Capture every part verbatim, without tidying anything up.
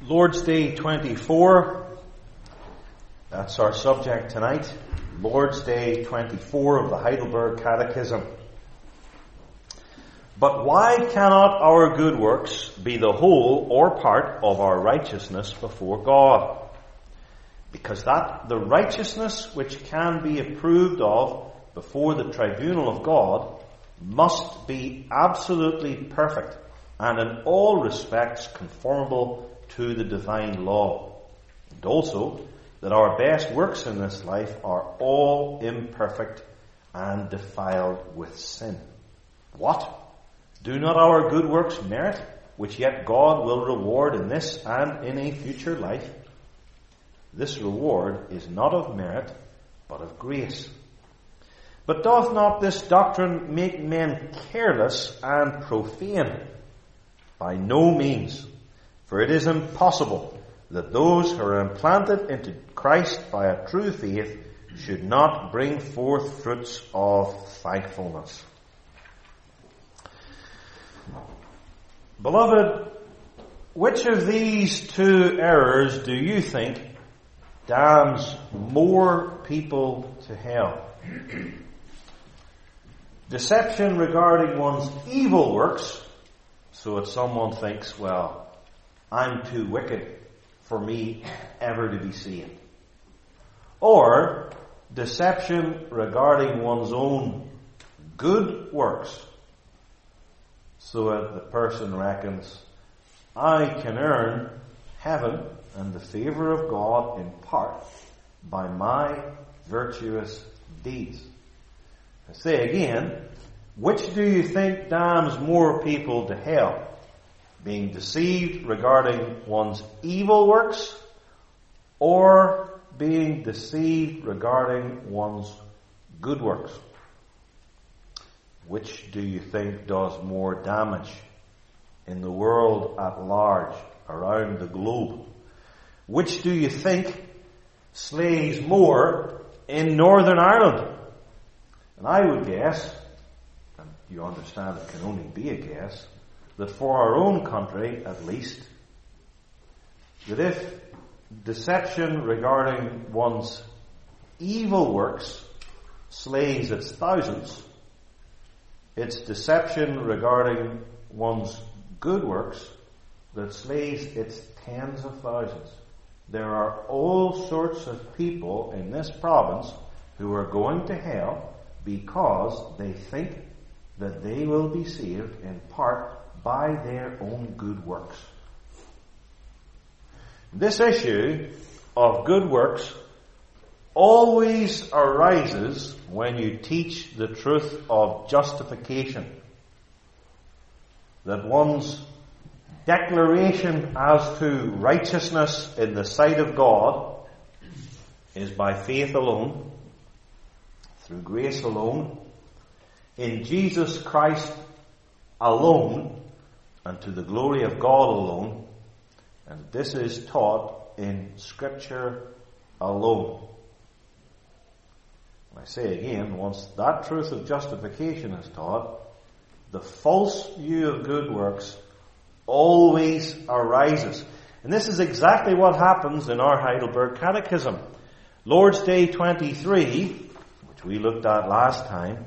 Lord's Day twenty-four, that's our subject tonight. Lord's Day twenty-four of the Heidelberg Catechism. But why cannot our good works be the whole or part of our righteousness before God? Because that the righteousness which can be approved of before the tribunal of God must be absolutely perfect and in all respects conformable to the divine law. And also that our best works in this life are all imperfect and defiled with sin. What? Do not our good works merit, which yet God will reward in this and in a future life? This reward is not of merit, but of grace. But doth not this doctrine make men careless and profane? By no means. For it is impossible that those who are implanted into Christ by a true faith should not bring forth fruits of thankfulness. Beloved, which of these two errors do you think damns more people to hell? Deception regarding one's evil works, so that someone thinks, well, I'm too wicked for me ever to be saved. Or deception regarding one's own good works, so that the person reckons, I can earn heaven and the favor of God in part by my virtuous deeds. I say again, which do you think damns more people to hell? Being deceived regarding one's evil works, or being deceived regarding one's good works? Which do you think does more damage in the world at large, around the globe? Which do you think slays more in Northern Ireland? And I would guess, and you understand it can only be a guess, that for our own country at least, that if deception regarding one's evil works slays its thousands, it's deception regarding one's good works that slays its tens of thousands. There are all sorts of people in this province who are going to hell because they think that they will be saved in part by their own good works. This issue of good works always arises when you teach the truth of justification. That one's declaration as to righteousness in the sight of God is by faith alone, through grace alone, in Jesus Christ alone, and to the glory of God alone. And this is taught in Scripture alone. I say again, once that truth of justification is taught, the false view of good works always arises. And this is exactly what happens in our Heidelberg Catechism. Lord's Day twenty-three, which we looked at last time,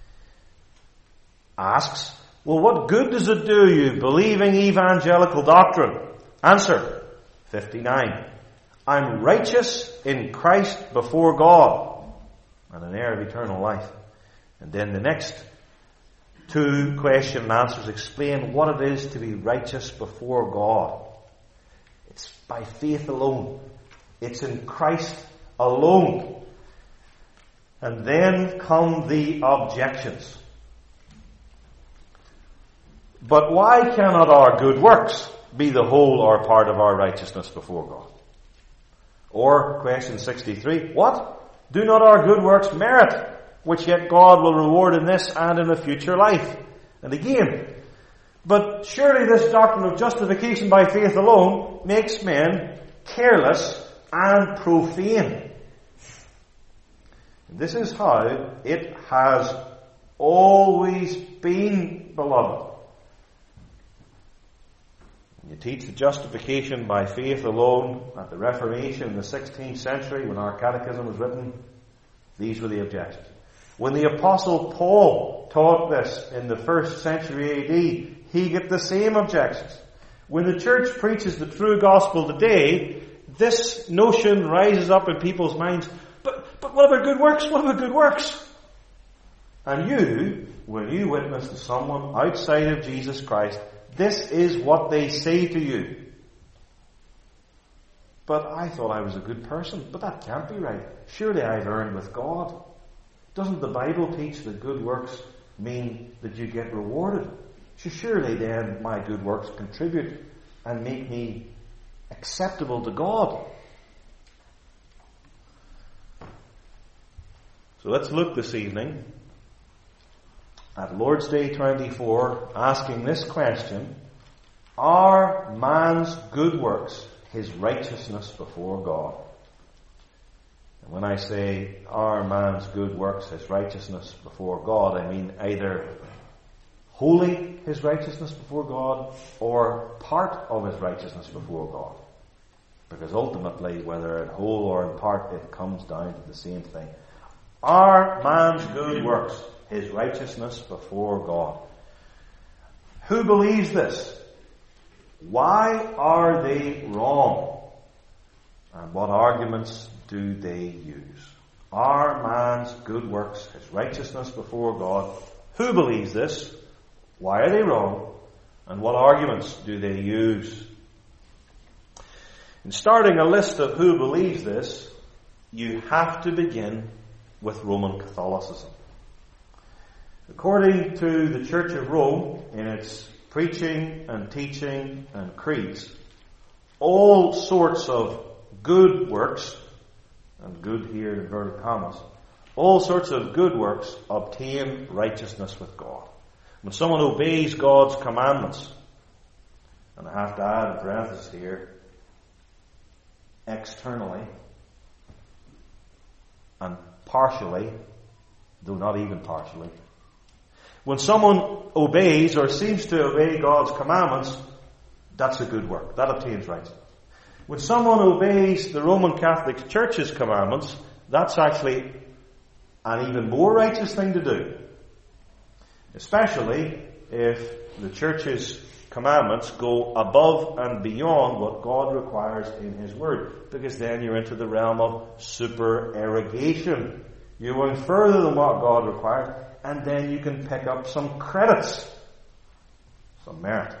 asks, well, what good does it do you believing evangelical doctrine? Answer, fifty-nine. I'm righteous in Christ before God, and an heir of eternal life. And then the next two question and answers explain what it is to be righteous before God. It's by faith alone. It's in Christ alone. And then come the objections. But why cannot our good works be the whole or part of our righteousness before God? Or, question sixty-three, what? Do not our good works merit, which yet God will reward in this and in a future life? And again, but surely this doctrine of justification by faith alone makes men careless and profane. This is how it has always been, beloved. You teach the justification by faith alone. At the Reformation in the sixteenth century, when our catechism was written, these were the objections. When the Apostle Paul taught this in the first century A D, he got the same objections. When the church preaches the true gospel today, this notion rises up in people's minds. But, but what about good works? What about good works? And you, when you witness to someone outside of Jesus Christ, this is what they say to you. But I thought I was a good person. But that can't be right. Surely I've earned with God. Doesn't the Bible teach that good works mean that you get rewarded? So surely then my good works contribute and make me acceptable to God. So let's look this evening at Lord's Day twenty-four, asking this question: are man's good works his righteousness before God? And when I say are man's good works his righteousness before God, I mean either wholly his righteousness before God or part of his righteousness before God. Because ultimately, whether in whole or in part, it comes down to the same thing. Are man's good works his righteousness before God? Who believes this? Why are they wrong? And what arguments do they use? Are man's good works his righteousness before God? Who believes this? Why are they wrong? And what arguments do they use? In starting a list of who believes this, you have to begin with Roman Catholicism. According to the Church of Rome, in its preaching and teaching and creeds, all sorts of good works, and good here in inverted commas, all sorts of good works obtain righteousness with God. When someone obeys God's commandments, and I have to add in parenthesis here, externally and partially, though not even partially, when someone obeys or seems to obey God's commandments, that's a good work. That obtains righteousness. When someone obeys the Roman Catholic Church's commandments, that's actually an even more righteous thing to do. Especially if the Church's commandments go above and beyond what God requires in His Word. Because then you're into the realm of supererogation. You're going further than what God requires, and then you can pick up some credits, some merit.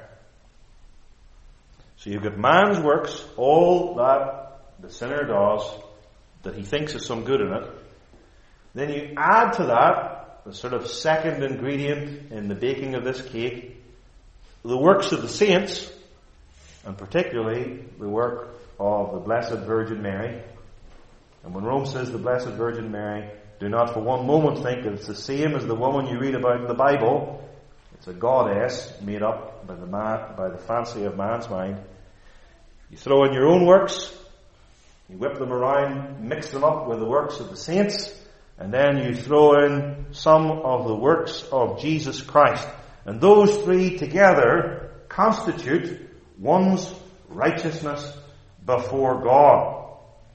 So you've got man's works, all that the sinner does, that he thinks is some good in it. Then you add to that, the sort of second ingredient in the baking of this cake, the works of the saints, and particularly the work of the Blessed Virgin Mary. And when Rome says the Blessed Virgin Mary, do not for one moment think that it's the same as the woman you read about in the Bible. It's a goddess made up by the man, by the fancy of man's mind. You throw in your own works, you whip them around, mix them up with the works of the saints, and then you throw in some of the works of Jesus Christ. And those three together constitute one's righteousness before God.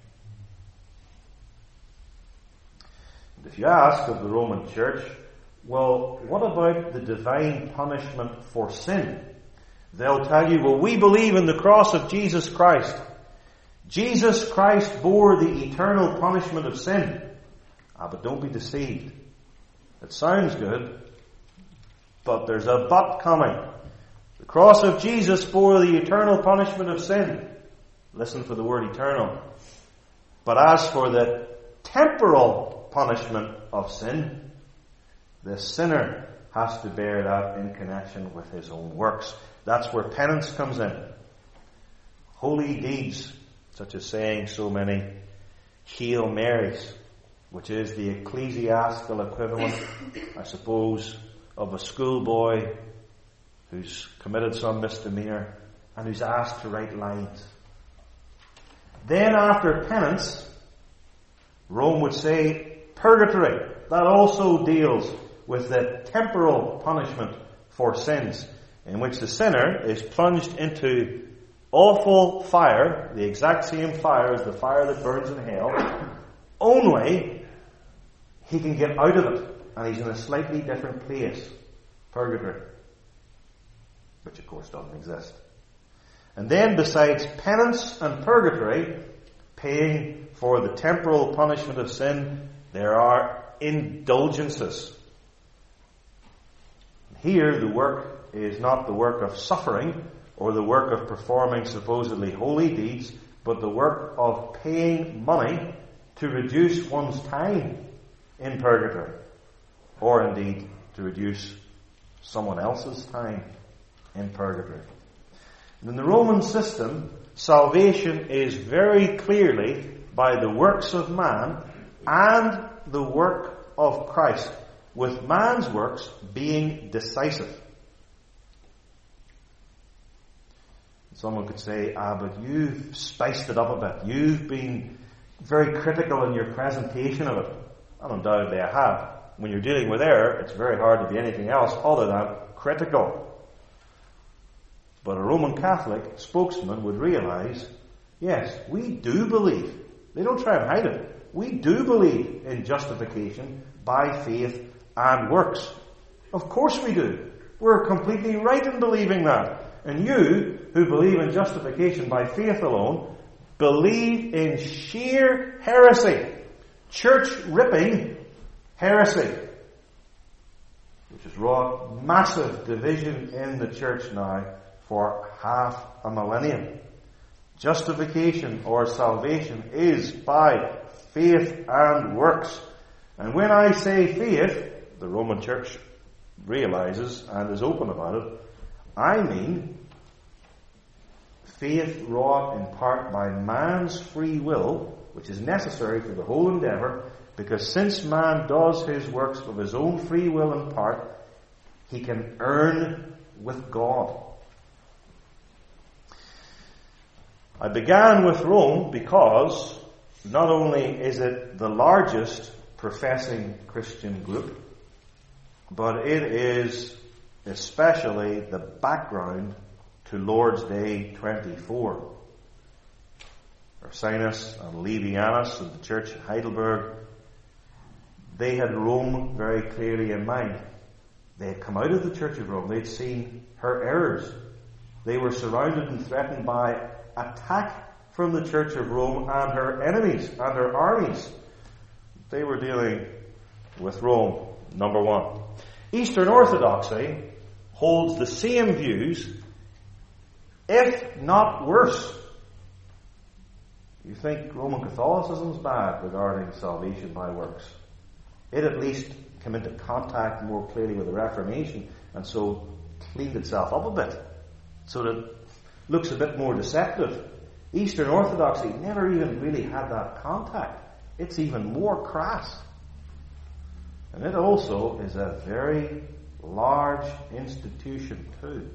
And if you ask of the Roman Church, well, what about the divine punishment for sin? They'll tell you, well, we believe in the cross of Jesus Christ. Jesus Christ bore the eternal punishment of sin. Ah, but don't be deceived. It sounds good, but there's a but coming. The cross of Jesus bore the eternal punishment of sin. Listen for the word eternal. But as for the temporal punishment of sin, the sinner has to bear that in connection with his own works. That's where penance comes in. Holy deeds, such as saying so many Hail Marys, which is the ecclesiastical equivalent, I suppose, of a schoolboy who's committed some misdemeanor and who's asked to write lines. Then after penance, Rome would say purgatory. That also deals with the temporal punishment for sins. in which the sinner is plunged into awful fire, the exact same fire as the fire that burns in hell, only he can get out of it, and he's in a slightly different place, purgatory, which of course doesn't exist. And then besides penance and purgatory, paying for the temporal punishment of sin, there are indulgences. Here the work is not the work of suffering or the work of performing supposedly holy deeds, but the work of paying money to reduce one's time in purgatory, or indeed to reduce someone else's time in purgatory. And in the Roman system, salvation is very clearly by the works of man and the work of Christ, with man's works being decisive. Someone could say, ah, but you've spiced it up a bit. You've been very critical in your presentation of it. And undoubtedly I have. When you're dealing with error, it's very hard to be anything else other than critical. But a Roman Catholic spokesman would realize, yes, we do believe. They don't try and hide it. We do believe in justification by faith and works. Of course we do. We're completely right in believing that. And you, who believe in justification by faith alone, believe in sheer heresy, church-ripping heresy, which has wrought massive division in the church now for half a millennium. Justification or salvation is by faith and works. And when I say faith, the Roman Church realizes and is open about it, I mean faith wrought in part by man's free will, which is necessary for the whole endeavour, because since man does his works of his own free will in part, he can earn with God. I began with Rome because not only is it the largest professing Christian group, but it is especially the background to Lord's Day twenty-four. Ursinus and Levianus of the church in Heidelberg, they had Rome very clearly in mind. They had come out of the Church of Rome. They'd seen her errors. They were surrounded and threatened by attack from the Church of Rome and her enemies and her armies. They were dealing with Rome, number one. Eastern Orthodoxy holds the same views, if not worse. You think Roman Catholicism is bad regarding salvation by works? It at least came into contact more clearly with the Reformation and so cleaned itself up a bit, so that it looks a bit more deceptive. Eastern Orthodoxy never even really had that contact. It's even more crass. And it also is a very large institution too.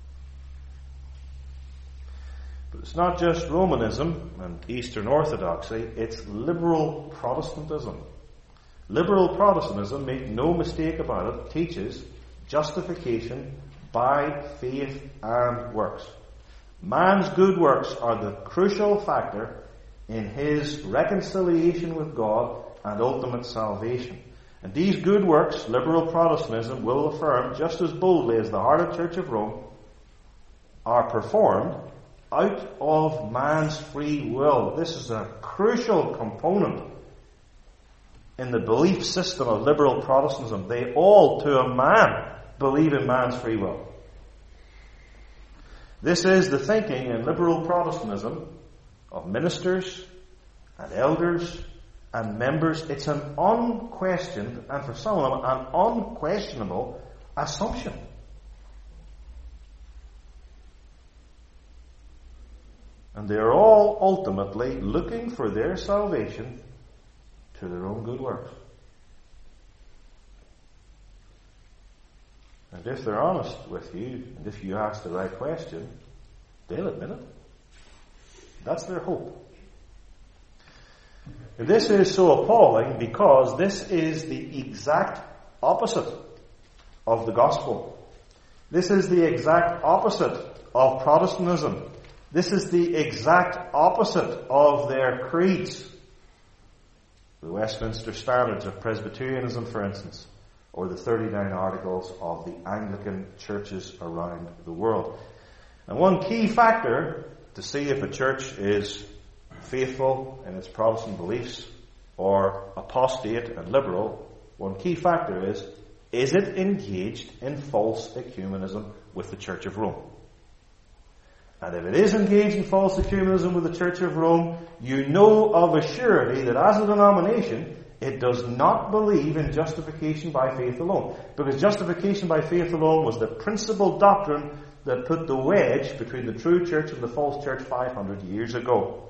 But it's not just Romanism and Eastern Orthodoxy, it's liberal Protestantism. Liberal Protestantism, make no mistake about it, teaches justification by faith and works. Man's good works are the crucial factor in his reconciliation with God and ultimate salvation. And these good works, liberal Protestantism will affirm just as boldly as the Harlot Church of Rome, are performed out of man's free will. This is a crucial component in the belief system of liberal Protestantism. They all, to a man, believe in man's free will. This is the thinking in liberal Protestantism of ministers and elders and members. It's an unquestioned, and for some of them, an unquestionable assumption. And they are all ultimately looking for their salvation to their own good works. And if they're honest with you, and if you ask the right question, they'll admit it. That's their hope. And this is so appalling because this is the exact opposite of the gospel. This is the exact opposite of Protestantism. This is the exact opposite of their creeds. The Westminster Standards of Presbyterianism, for instance, or the thirty-nine Articles of the Anglican churches around the world. And one key factor to see if a church is faithful in its Protestant beliefs or apostate and liberal, one key factor is, is it engaged in false ecumenism with the Church of Rome? And if it is engaged in false ecumenism with the Church of Rome, you know of a surety that as a denomination, it does not believe in justification by faith alone. Because justification by faith alone was the principal doctrine that put the wedge between the true church and the false church five hundred years ago.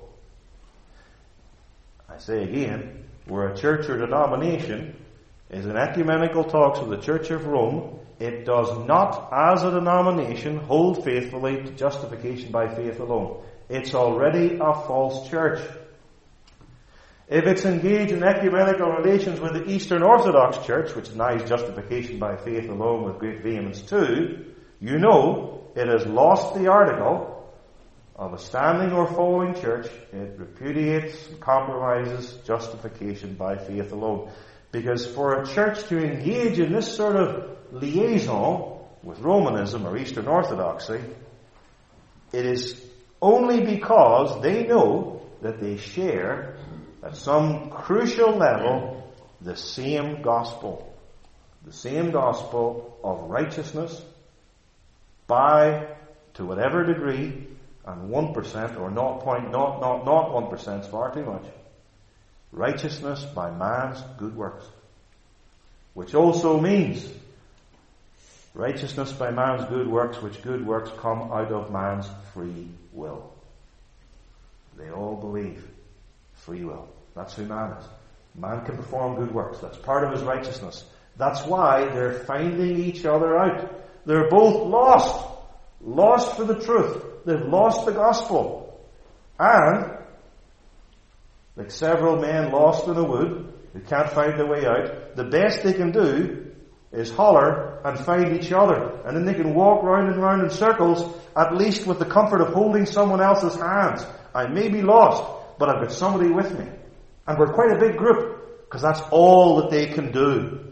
I say again, where a church or denomination is in ecumenical talks with the Church of Rome, it does not, as a denomination, hold faithfully to justification by faith alone. It's already a false church. If it's engaged in ecumenical relations with the Eastern Orthodox Church, which denies justification by faith alone with great vehemence too, you know it has lost the article of a standing or falling church. It repudiates and compromises justification by faith alone. Because for a church to engage in this sort of liaison with Romanism or Eastern Orthodoxy, it is only because they know that they share at some crucial level the same gospel. The same gospel of righteousness by, to whatever degree, and one percent or zero point zero zero zero one percent is far too much, righteousness by man's good works. Which also means righteousness by man's good works, which good works come out of man's free will. They all believe free will. That's who man is. Man can perform good works. That's part of his righteousness. That's why they're finding each other out. They're both lost. Lost for the truth. They've lost the gospel. And, like several men lost in a wood who can't find their way out, the best they can do is holler and find each other. And then they can walk round and round in circles, at least with the comfort of holding someone else's hands. I may be lost, but I've got somebody with me. And we're quite a big group, because that's all that they can do.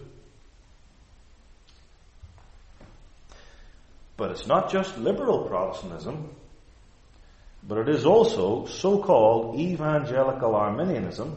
But it's not just liberal Protestantism, but it is also so-called evangelical Arminianism,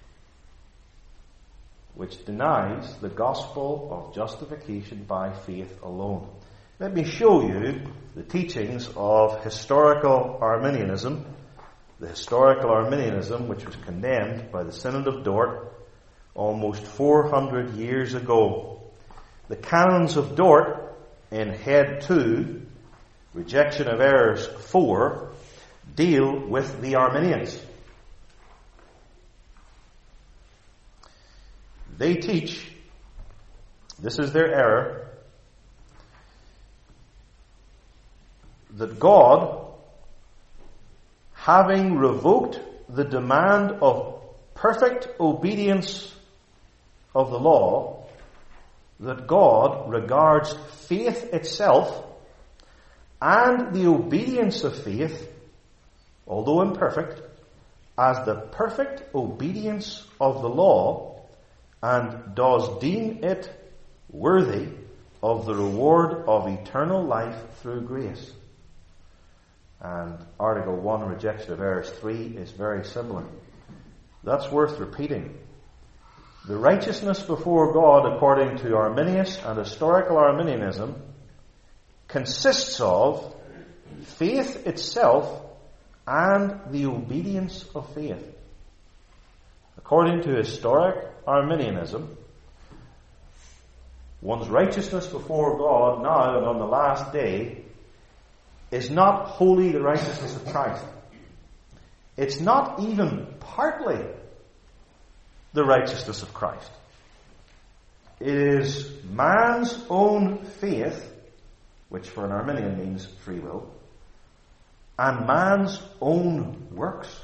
which denies the gospel of justification by faith alone. Let me show you the teachings of historical Arminianism, the historical Arminianism which was condemned by the Synod of Dort almost four hundred years ago. The Canons of Dort in Head two, Rejection of Errors four, deal with the Arminians. They teach, this is their error, that God, having revoked the demand of perfect obedience of the law, that God regards faith itself and the obedience of faith, although imperfect, as the perfect obedience of the law, and does deem it worthy of the reward of eternal life through grace. And Article one, Rejection of Errors three, is very similar. That's worth repeating. The righteousness before God, according to Arminius and historical Arminianism, consists of faith itself and the obedience of faith. According to historic Arminianism, one's righteousness before God now and on the last day is not wholly the righteousness of Christ. It's not even partly the righteousness of Christ. It is man's own faith, which for an Arminian means free will, and man's own works.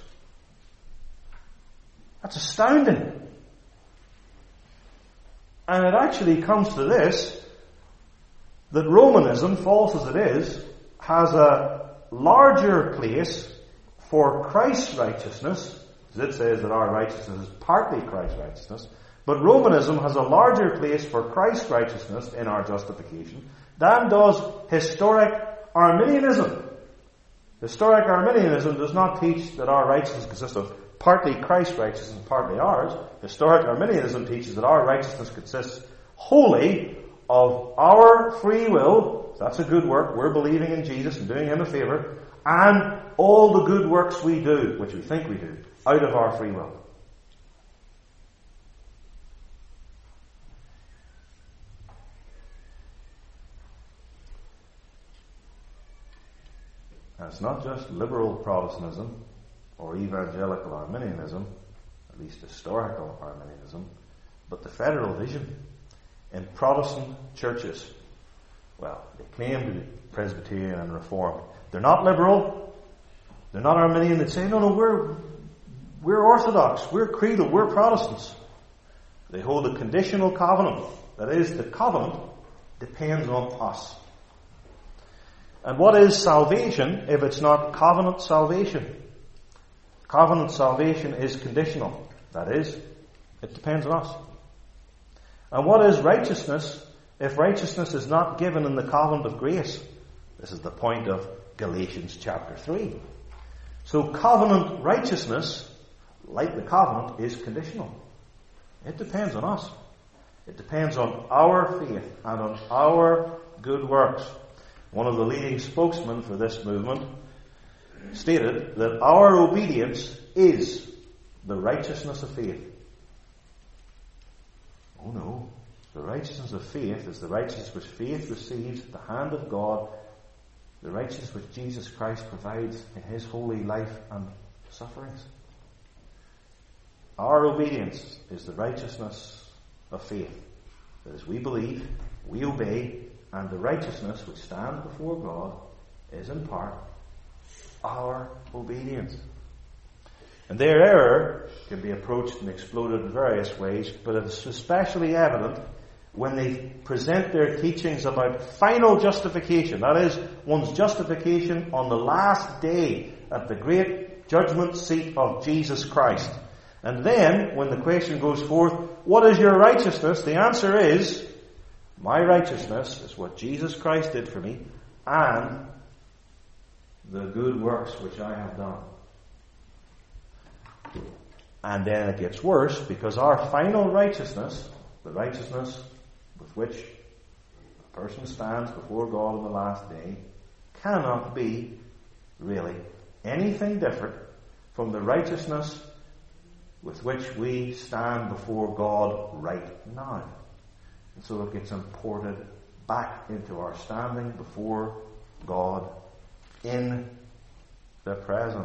That's astounding. And it actually comes to this, that Romanism, false as it is, has a larger place for Christ's righteousness, as it says that our righteousness is partly Christ's righteousness, but Romanism has a larger place for Christ's righteousness in our justification than does historic Arminianism. Historic Arminianism does not teach that our righteousness consists of partly Christ's righteousness and partly ours. Historic Arminianism teaches that our righteousness consists wholly of our free will. That's a good work. We're believing in Jesus and doing Him a favour. And all the good works we do, which we think we do, out of our free will. And it's not just liberal Protestantism or evangelical Arminianism, at least historical Arminianism, but the federal vision in Protestant churches. Well, they claim to be Presbyterian and Reformed. They're not liberal. They're not Arminian. They say, no, no, we're, we're Orthodox. We're creedal. We're Protestants. They hold a conditional covenant. That is, the covenant depends on us. And what is salvation if it's not covenant salvation? Covenant salvation is conditional. That is, it depends on us. And what is righteousness if righteousness is not given in the covenant of grace? This is the point of Galatians chapter three. So covenant righteousness, like the covenant, is conditional. It depends on us. It depends on our faith and on our good works. One of the leading spokesmen for this movement stated that our obedience is the righteousness of faith. Oh no. The righteousness of faith is the righteousness which faith receives at the hand of God, the righteousness which Jesus Christ provides in His holy life and sufferings. Our obedience is the righteousness of faith. That is, we believe, we obey, and the righteousness which stands before God is in part our obedience. And their error can be approached and exploded in various ways, but it's especially evident when they present their teachings about final justification. That is, one's justification on the last day at the great judgment seat of Jesus Christ. And then, when the question goes forth, what is your righteousness? The answer is, my righteousness is what Jesus Christ did for me and the good works which I have done. And then it gets worse, because our final righteousness, the righteousness with which a person stands before God on the last day, cannot be really anything different from the righteousness with which we stand before God right now. And so it gets imported back into our standing before God in the present.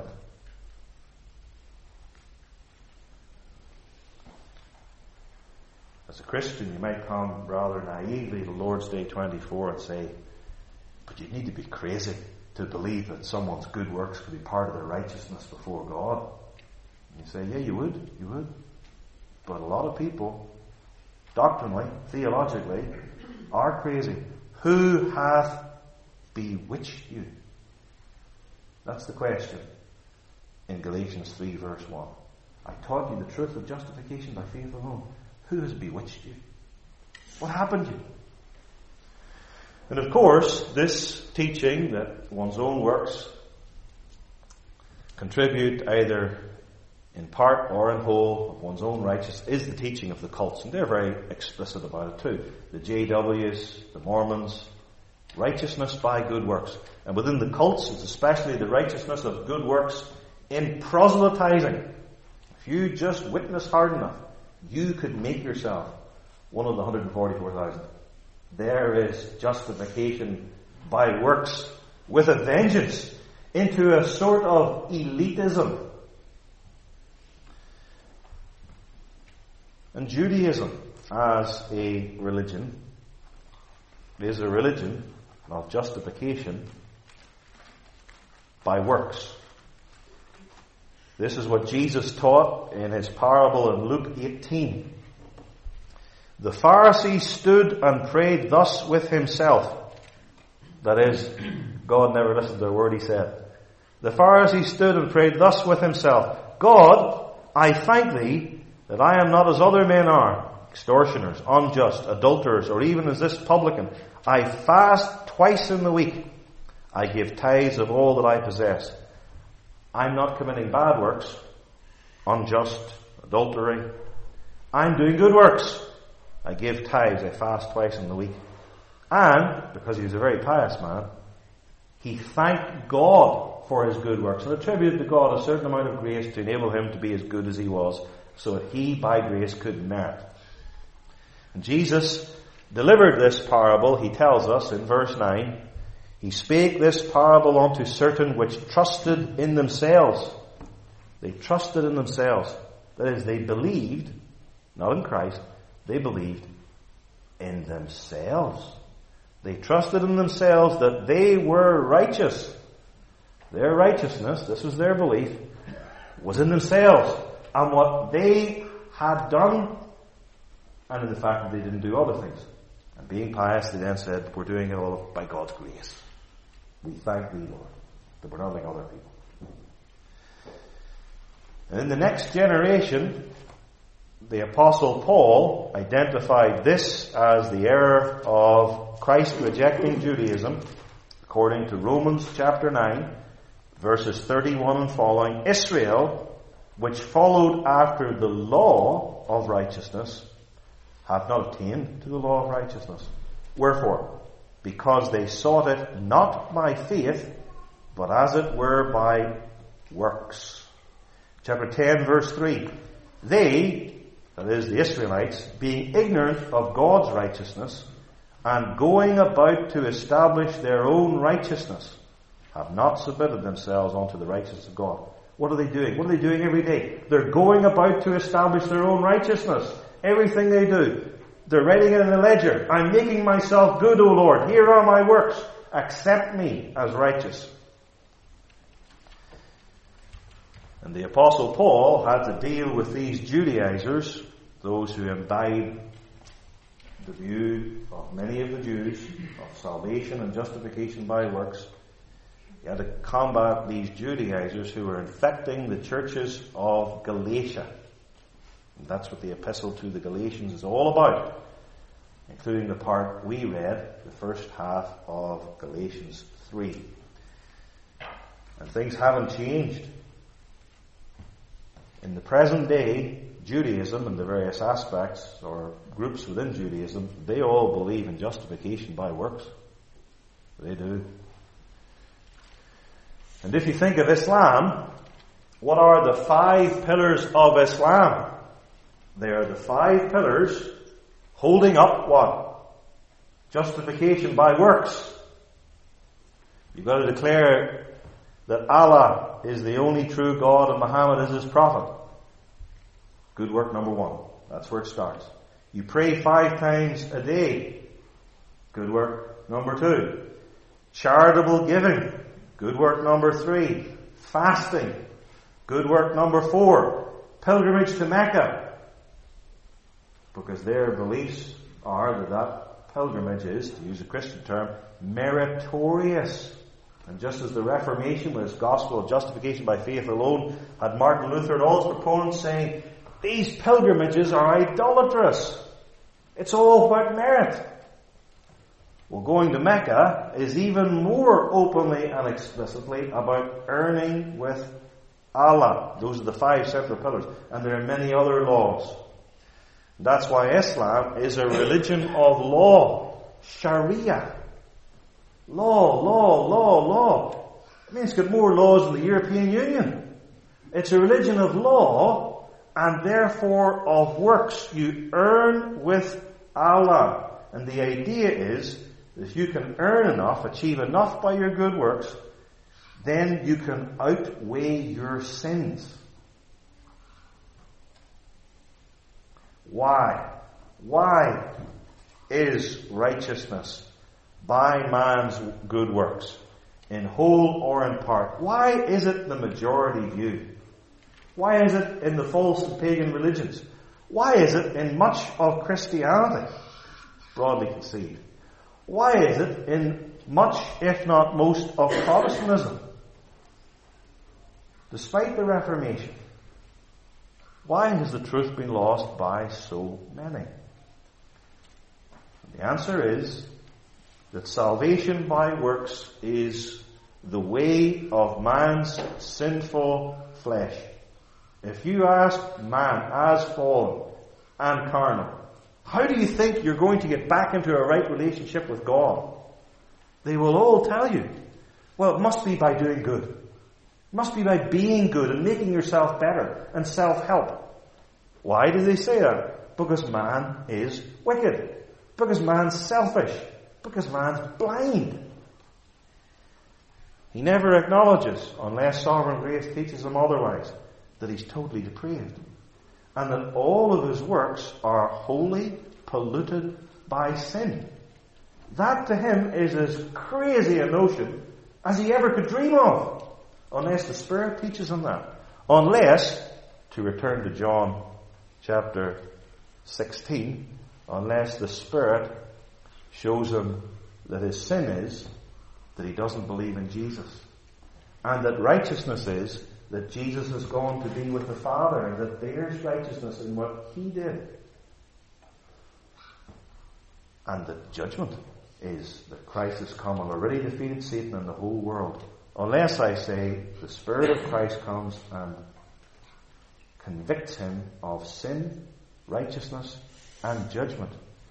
As a Christian, you might come rather naively to Lord's Day twenty-four and say, but you need to be crazy to believe that someone's good works could be part of their righteousness before God. And you say, yeah, you would, you would. But a lot of people, doctrinally, theologically, are crazy. Who hath bewitched you? That's the question in Galatians three verse one. I taught you the truth of justification by faith alone. Who has bewitched you? What happened to you? And of course, this teaching that one's own works contribute either in part or in whole of one's own righteousness is the teaching of the cults. And they're very explicit about it too. The J Ws, the Mormons, righteousness by good works. And within the cults, it's especially the righteousness of good works in proselytizing. If you just witness hard enough, you could make yourself one of the one hundred forty-four thousand. There is justification by works with a vengeance into a sort of elitism. And Judaism as a religion is a religion of justification by works. This is what Jesus taught in his parable in Luke eighteen. The Pharisee stood and prayed thus with himself. That is, God never listened to a word he said. The Pharisee stood and prayed thus with himself, God, I thank thee that I am not as other men are, extortioners, unjust, adulterers, or even as this publican. I fast twice in the week. I give tithes of all that I possess. I'm not committing bad works, unjust, adultery. I'm doing good works. I give tithes. I fast twice in the week. And, because he was a very pious man, he thanked God for his good works and attributed to God a certain amount of grace to enable him to be as good as he was, so that he, by grace, could merit. And Jesus delivered this parable, he tells us in verse nine, he spake this parable unto certain which trusted in themselves. They trusted in themselves. That is, they believed, not in Christ, they believed in themselves. They trusted in themselves that they were righteous. Their righteousness, this was their belief, was in themselves and what they had done, and in the fact that they didn't do other things. And being pious, they then said, we're doing it all by God's grace. We thank thee, Lord, that we're not like other people. And in the next generation, the Apostle Paul identified this as the error of Christ rejecting Judaism, according to Romans chapter nine, verses thirty-one and following. Israel, which followed after the law of righteousness, hath not attained to the law of righteousness. Wherefore? Because they sought it not by faith, but as it were by works. Chapter ten, verse three. They, that is the Israelites, being ignorant of God's righteousness, and going about to establish their own righteousness, have not submitted themselves unto the righteousness of God. What are they doing? What are they doing every day? They're going about to establish their own righteousness. Everything they do. They're writing it in the ledger. I'm making myself good, O Lord. Here are my works. Accept me as righteous. And the Apostle Paul had to deal with these Judaizers, those who imbibe the view of many of the Jews of salvation and justification by works. He had to combat these Judaizers who were infecting the churches of Galatia. And that's what the epistle to the Galatians is all about, including the part we read, the first half of Galatians three. And things haven't changed. In the present day, Judaism and the various aspects or groups within Judaism, they all believe in justification by works. They do. And if you think of Islam, what are the five pillars of Islam? They are the five pillars holding up what? Justification by works. You've got to declare that Allah is the only true God and Muhammad is his prophet. Good work number one. That's where it starts. You pray five times a day. Good work number two. Charitable giving. Good work number three. Fasting. Good work number four. Pilgrimage to Mecca. Because their beliefs are that that pilgrimage is, to use a Christian term, meritorious. And just as the Reformation, with its gospel of justification by faith alone, had Martin Luther and all his proponents saying, these pilgrimages are idolatrous. It's all about merit. Well, going to Mecca is even more openly and explicitly about earning with Allah. Those are the five central pillars. And there are many other laws. That's why Islam is a religion of law. Sharia. Law, law, law, law. I mean, it's got more laws than the European Union. It's a religion of law and therefore of works. You earn with Allah. And the idea is that if you can earn enough, achieve enough by your good works, then you can outweigh your sins. Why? Why is righteousness by man's good works, in whole or in part? Why is it the majority view? Why is it in the false and pagan religions? Why is it in much of Christianity, broadly conceived? Why is it in much, if not most, of Protestantism. Despite the Reformation, why has the truth been lost by so many? The answer is that salvation by works is the way of man's sinful flesh. If you ask man, as fallen and carnal, how do you think you're going to get back into a right relationship with God? They will all tell you, well, it must be by doing good. It must be by being good and making yourself better and self-help. Why do they say that? Because man is wicked. Because man's selfish. Because man's blind. He never acknowledges, unless sovereign grace teaches him otherwise, that he's totally depraved. And that all of his works are wholly polluted by sin. That to him is as crazy a notion as he ever could dream of. Unless the Spirit teaches him that. Unless, to return to John chapter sixteen, unless the Spirit shows him that his sin is that he doesn't believe in Jesus. And that righteousness is that Jesus has gone to be with the Father, and that there's righteousness in what he did. And that judgment is that Christ has come and already defeated Satan and the whole world. Unless, I say, the Spirit of Christ comes and convicts him of sin, righteousness, and judgment.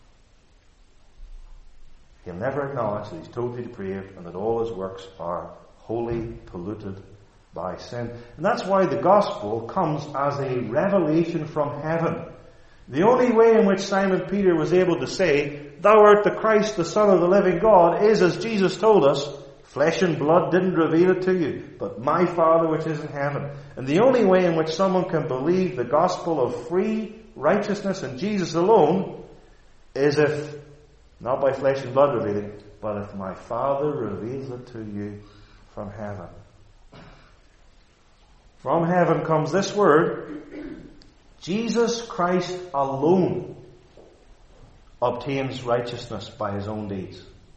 He'll never acknowledge that he's totally depraved and that all his works are wholly polluted by sin. And that's why the gospel comes as a revelation from heaven. The only way in which Simon Peter was able to say, "Thou art the Christ, the Son of the living God," is, as Jesus told us, "Flesh and blood didn't reveal it to you, but my Father which is in heaven." And the only way in which someone can believe the gospel of free righteousness in Jesus alone is if, not by flesh and blood revealing, but if my Father reveals it to you from heaven. From heaven comes this word: Jesus Christ alone obtains righteousness by his own deeds.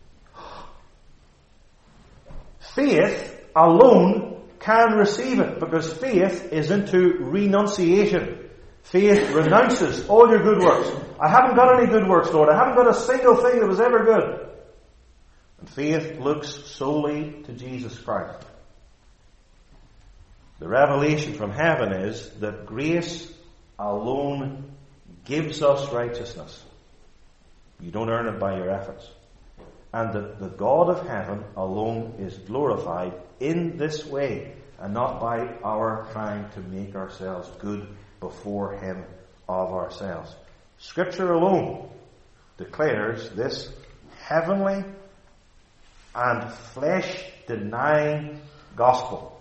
Faith alone can receive it, because faith is into renunciation. Faith renounces all your good works. I haven't got any good works, Lord. I haven't got a single thing that was ever good. And faith looks solely to Jesus Christ. The revelation from heaven is that grace alone gives us righteousness. You don't earn it by your efforts. And that the God of heaven alone is glorified in this way, and not by our trying to make ourselves good before him of ourselves. Scripture alone declares this heavenly and flesh-denying gospel.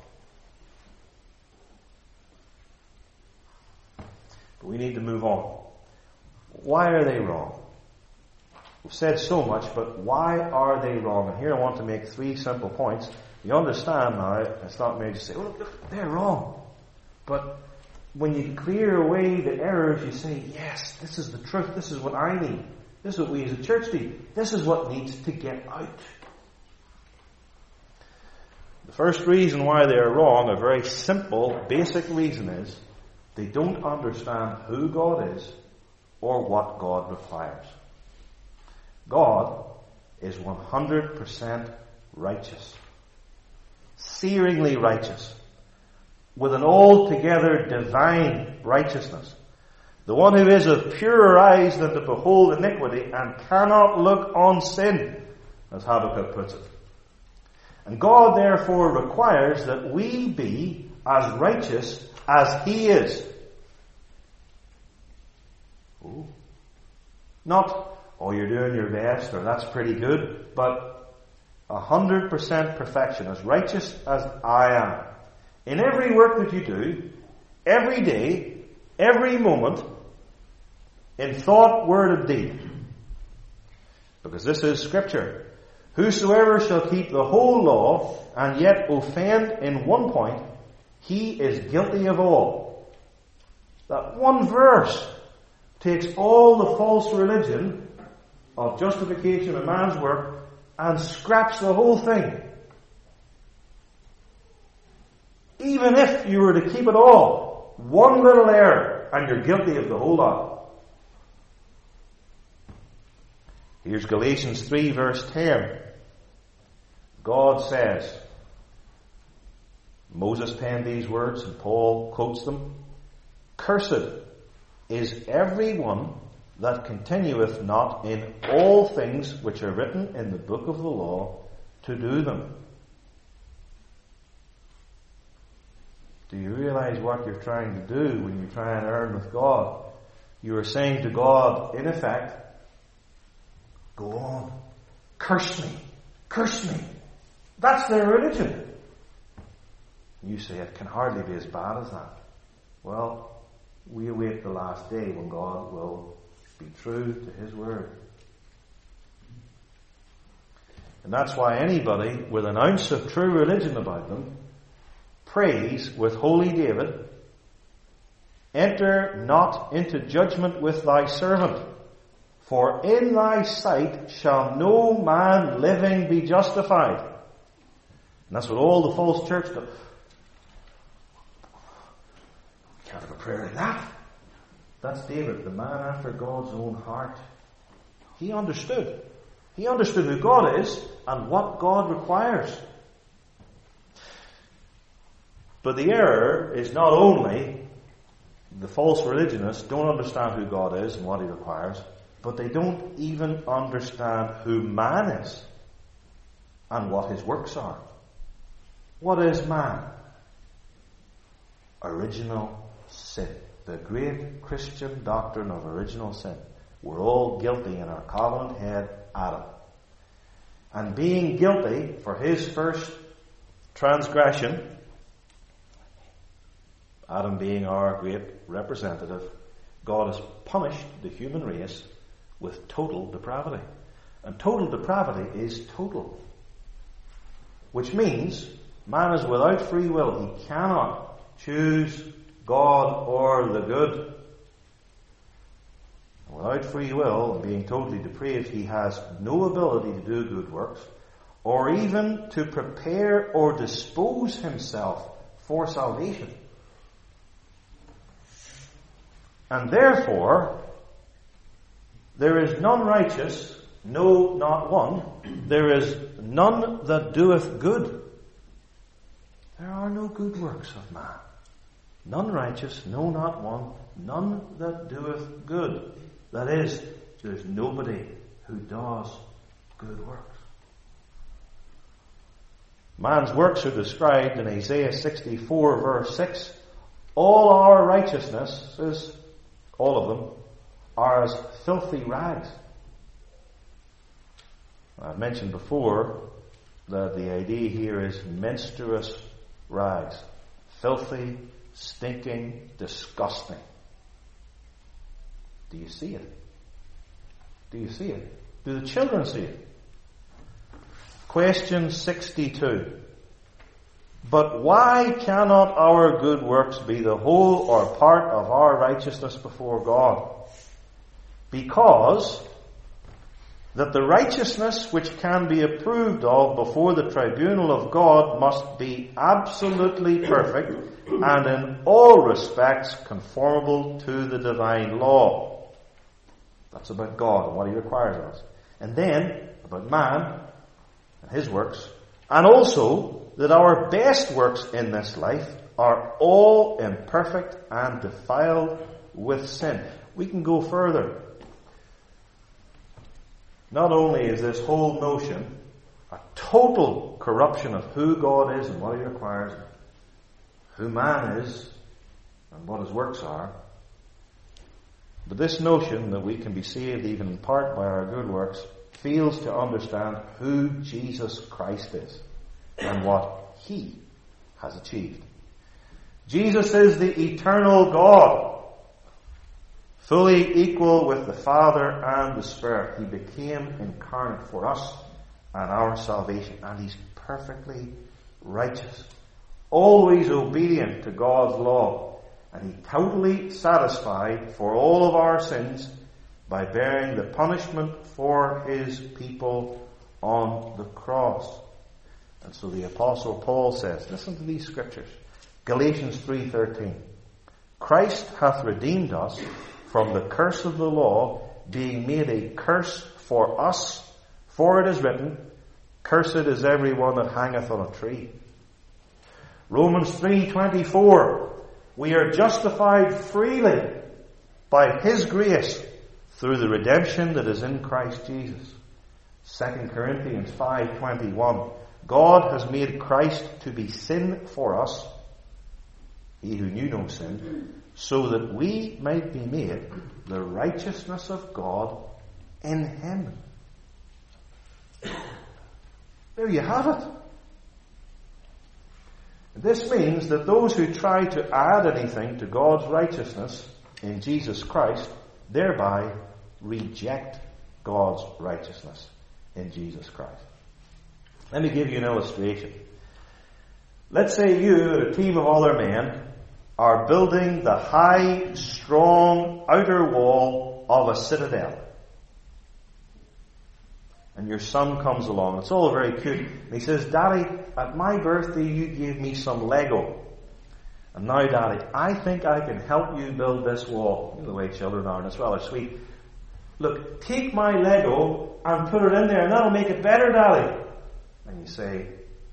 But we need to move on. Why are they wrong? We've said so much, but why are they wrong? And here I want to make three simple points. You understand now, it's not made to say, "Oh, look, they're wrong." But when you clear away the errors, you say, "Yes, this is the truth. This is what I need. This is what we as a church need. This is what needs to get out." The first reason why they are wrong, a very simple, basic reason, is they don't understand who God is or what God requires. God is one hundred percent righteous. Searingly righteous. With an altogether divine righteousness. The one who is of purer eyes than to behold iniquity and cannot look on sin, as Habakkuk puts it. And God therefore requires that we be as righteous as he is. Ooh. Not, "Oh, you're doing your best," or "That's pretty good," but a hundred percent perfection, as righteous as I am. In every work that you do, every day, every moment, in thought, word, and deed. Because this is Scripture. "Whosoever shall keep the whole law, and yet offend in one point, he is guilty of all." That one verse takes all the false religion of justification of man's work and scraps the whole thing. Even if you were to keep it all, one little error, and you're guilty of the whole lot. Here's Galatians three verse ten. God says, Moses penned these words and Paul quotes them, "Cursed is everyone that continueth not in all things which are written in the book of the law to do them." Do you realize what you're trying to do when you try and earn with God? You are saying to God, in effect, go on, curse me, curse me. That's their religion. You say it can hardly be as bad as that. Well, we await the last day when God will be true to His word. And that's why anybody with an ounce of true religion about them prays with holy David, "Enter not into judgment with thy servant, for in thy sight shall no man living be justified." And that's what all the false church do. Can't have a prayer like that. That's David, the man after God's own heart. He understood. He understood who God is and what God requires. But the error is not only the false religionists don't understand who God is and what He requires, but they don't even understand who man is and what his works are. What is man? Original sin. The great Christian doctrine of original sin. We're all guilty in our covenant head, Adam. And being guilty for his first transgression, Adam being our great representative, God has punished the human race with total depravity. And total depravity is total. Which means man is without free will. He cannot choose God or the good. Without free will, and being totally depraved, he has no ability to do good works, or even to prepare or dispose himself for salvation. And therefore, there is none righteous, no, not one. There is none that doeth good. There are no good works of man. None righteous, no, not one. None that doeth good. That is, there's nobody who does good works. Man's works are described in Isaiah sixty-four verse six. All our righteousnesses, all of them, are as filthy rags. I've mentioned before that the idea here is menstruous rags. Filthy, stinking, disgusting. Do you see it? Do you see it? Do the children see it? Question sixty-two. But why cannot our good works be the whole or part of our righteousness before God? Because that the righteousness which can be approved of before the tribunal of God must be absolutely perfect and in all respects conformable to the divine law. That's about God and what He requires of us. And then, about man and his works, and also that our best works in this life are all imperfect and defiled with sin. We can go further. Not only is this whole notion a total corruption of who God is and what He requires, who man is and what his works are, but this notion that we can be saved even in part by our good works fails to understand who Jesus Christ is and what He has achieved. Jesus is the eternal God, fully equal with the Father and the Spirit. He became incarnate for us and our salvation, and He's perfectly righteous, always obedient to God's law, and He totally satisfied for all of our sins by bearing the punishment for His people on the cross. And so the Apostle Paul says, listen to these scriptures. Galatians three thirteen. Christ hath redeemed us from the curse of the law, being made a curse for us. For it is written, cursed is every one that hangeth on a tree. Romans three twenty-four. We are justified freely by His grace through the redemption that is in Christ Jesus. Second Corinthians five twenty-one. God has made Christ to be sin for us, He who knew no sin, so that we might be made the righteousness of God in Him. There you have it. This means that those who try to add anything to God's righteousness in Jesus Christ thereby reject God's righteousness in Jesus Christ. Let me give you an illustration. Let's say you and a team of other men are building the high, strong outer wall of a citadel. And your son comes along. It's all very cute. And he says, Daddy, at my birthday you gave me some Lego. And now, Daddy, I think I can help you build this wall. You know the way children are, and it's rather sweet. Look, take my Lego and put it in there, and that'll make it better, Daddy. And you say,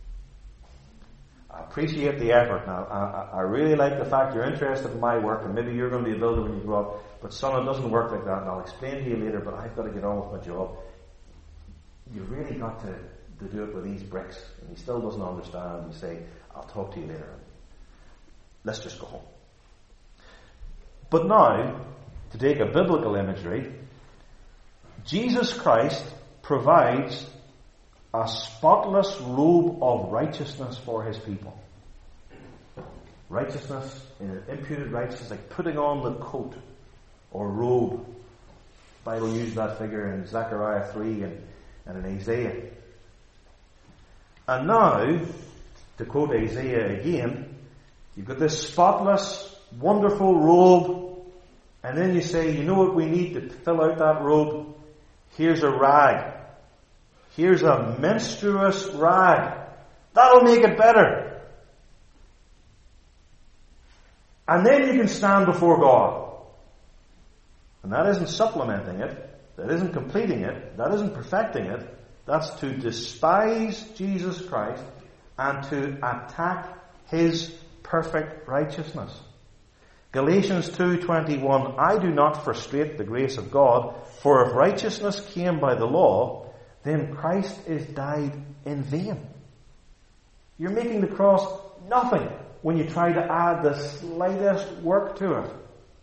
I appreciate the effort. Now, I, I really like the fact you're interested in my work, and maybe you're going to be a builder when you grow up. But son, it doesn't work like that, and I'll explain to you later, but I've got to get on with my job. You really got to, to do it with these bricks. And he still doesn't understand. You say, I'll talk to you later. Let's just go home. But now, to take a biblical imagery, Jesus Christ provides a spotless robe of righteousness for His people. Righteousness, imputed righteousness, like putting on the coat or robe. The Bible used that figure in Zechariah three and, and in Isaiah. And now, to quote Isaiah again, you've got this spotless, wonderful robe, and then you say, you know what we need to fill out that robe? Here's a rag. Here's a menstruous rag. That'll make it better. And then you can stand before God. And that isn't supplementing it. That isn't completing it. That isn't perfecting it. That's to despise Jesus Christ and to attack His perfect righteousness. Galatians two twenty-one, I do not frustrate the grace of God, for if righteousness came by the law, then Christ is died in vain. You're making the cross nothing when you try to add the slightest work to it.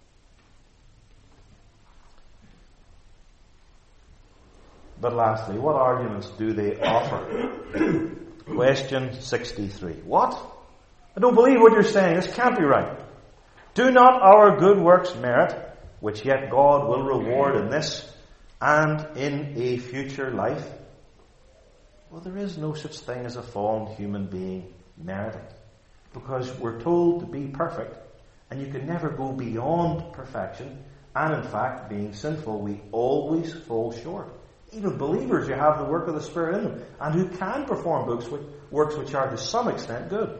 But lastly, what arguments do they offer? Question sixty-three. What? I don't believe what you're saying. This can't be right. Do not our good works merit, which yet God will reward in this and in a future life? Well, there is no such thing as a fallen human being meriting. Because we're told to be perfect, and you can never go beyond perfection. And in fact, being sinful, we always fall short. Even believers who have the work of the Spirit in them, and who can perform works which are to some extent good.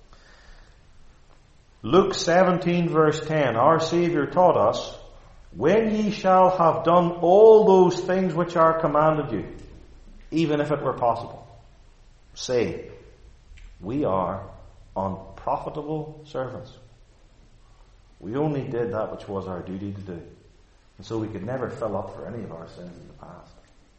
Luke seventeen verse ten, our Saviour taught us, when ye shall have done all those things which are commanded you, even if it were possible, say, we are unprofitable servants. We only did that which was our duty to do. And so we could never fill up for any of our sins in the past.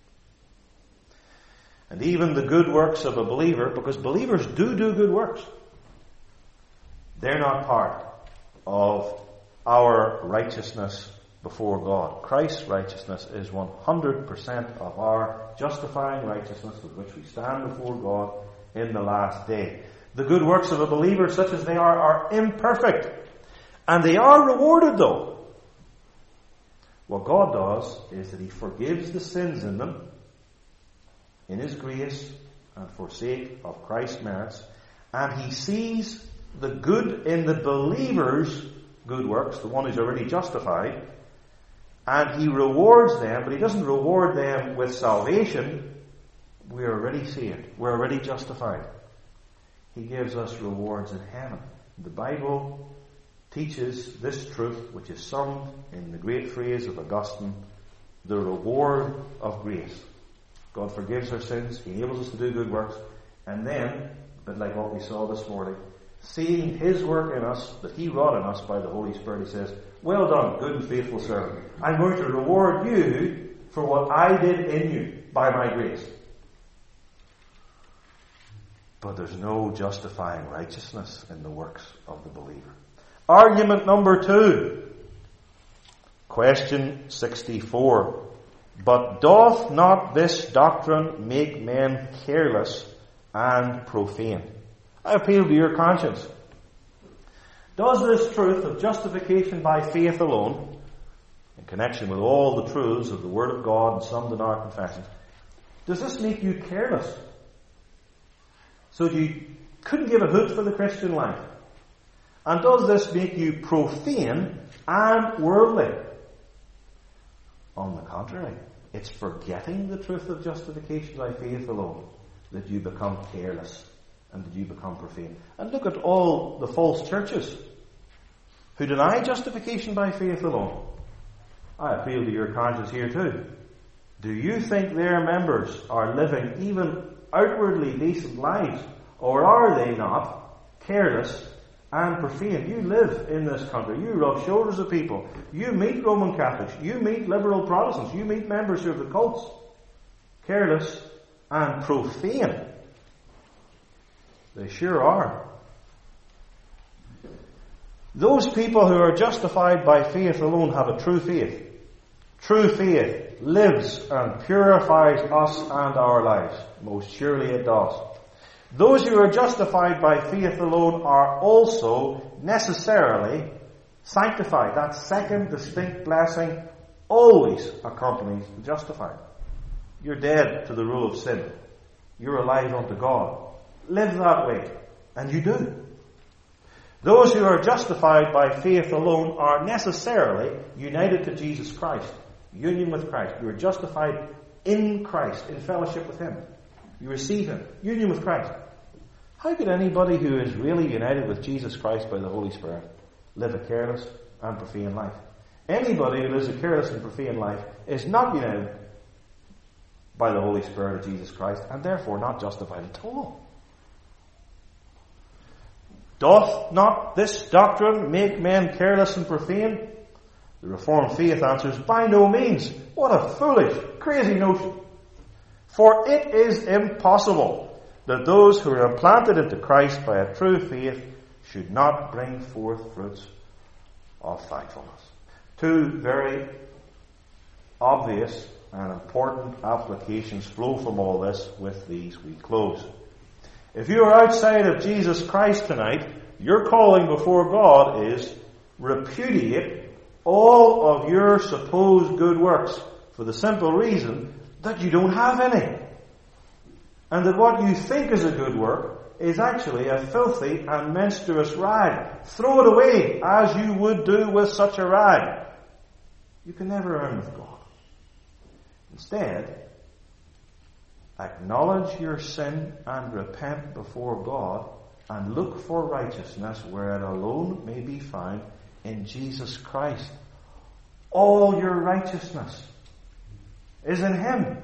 And even the good works of a believer, because believers do do good works, they're not part of our righteousness before God. Christ's righteousness is one hundred percent of our justifying righteousness with which we stand before God in the last day. The good works of a believer, such as they are, are imperfect. And they are rewarded though. What God does is that He forgives the sins in them in His grace and for sake of Christ's merits. And He sees the good in the believer's good works, the one who's already justified, and He rewards them, but He doesn't reward them with salvation, we're already saved. We're already justified. He gives us rewards in heaven. The Bible teaches this truth, which is summed in the great phrase of Augustine, the reward of grace. God forgives our sins, He enables us to do good works, and then, a bit like what we saw this morning, seeing His work in us, that He wrought in us by the Holy Spirit, He says, well done, good and faithful servant. I'm going to reward you for what I did in you by my grace. But there's no justifying righteousness in the works of the believer. Argument number two. Question sixty-four. But doth not this doctrine make men careless and profane? I appeal to your conscience. Does this truth of justification by faith alone, in connection with all the truths of the Word of God and summed in our confessions, does this make you careless? So you couldn't give a hoot for the Christian life? And does this make you profane and worldly? On the contrary, it's forgetting the truth of justification by faith alone that you become careless and that you become profane. And look at all the false churches who deny justification by faith alone. I appeal to your conscience here too. Do you think their members are living even outwardly decent lives, or are they not careless and profane? You live in this country, you rub shoulders with people, you meet Roman Catholics, you meet liberal Protestants, you meet members of the cults, careless and profane. They sure are. Those people who are justified by faith alone have a true faith. True faith lives and purifies us and our lives. Most surely it does. Those who are justified by faith alone are also necessarily sanctified. That second distinct blessing always accompanies the justified. You're dead to the rule of sin. You're alive unto God. Live that way. And you do. Those who are justified by faith alone are necessarily united to Jesus Christ. Union with Christ. You are justified in Christ, in fellowship with Him. You receive Him. Union with Christ. How could anybody who is really united with Jesus Christ by the Holy Spirit live a careless and profane life? Anybody who lives a careless and profane life is not united by the Holy Spirit of Jesus Christ, and therefore not justified at all. Doth not this doctrine make men careless and profane? The Reformed faith answers, by no means. What a foolish, crazy notion. For it is impossible that those who are implanted into Christ by a true faith should not bring forth fruits of thankfulness. Two very obvious and important applications flow from all this. With these we close. If you are outside of Jesus Christ tonight, your calling before God is repudiate all of your supposed good works for the simple reason that you don't have any. And that what you think is a good work is actually a filthy and menstruous rag. Throw it away as you would do with such a rag. You can never earn with God. Instead, acknowledge your sin and repent before God and look for righteousness where it alone may be found in Jesus Christ. All your righteousness is in Him.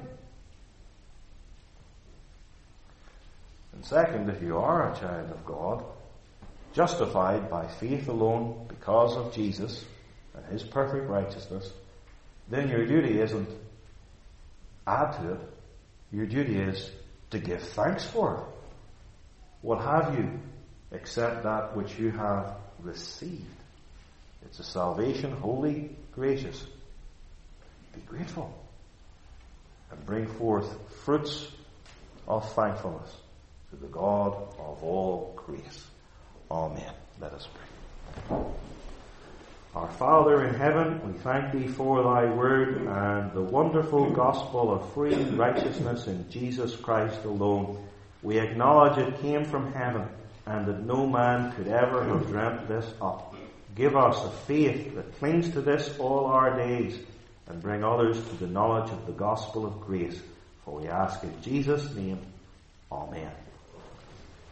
And second, if you are a child of God, justified by faith alone because of Jesus and His perfect righteousness, then your duty isn't add to it. Your duty is to give thanks for it. What have you except that which you have received? It's a salvation, holy, gracious. Be grateful and bring forth fruits of thankfulness to the God of all grace. Amen. Let us pray. Our Father in heaven, we thank Thee for Thy word and the wonderful gospel of free righteousness in Jesus Christ alone. We acknowledge it came from heaven and that no man could ever have dreamt this up. Give us a faith that clings to this all our days and bring others to the knowledge of the gospel of grace. For we ask in Jesus' name. Amen.